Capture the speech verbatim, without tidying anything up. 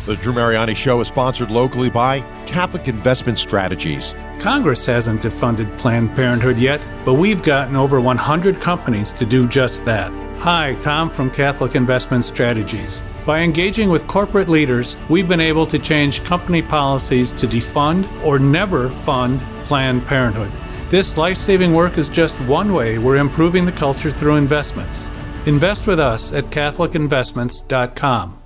The Drew Mariani Show is sponsored locally by Catholic Investment Strategies. Congress hasn't defunded Planned Parenthood yet, but we've gotten over one hundred companies to do just that. Hi, Tom from Catholic Investment Strategies. By engaging with corporate leaders, we've been able to change company policies to defund or never fund Planned Parenthood. This life-saving work is just one way we're improving the culture through investments. Invest with us at Catholic Investments dot com.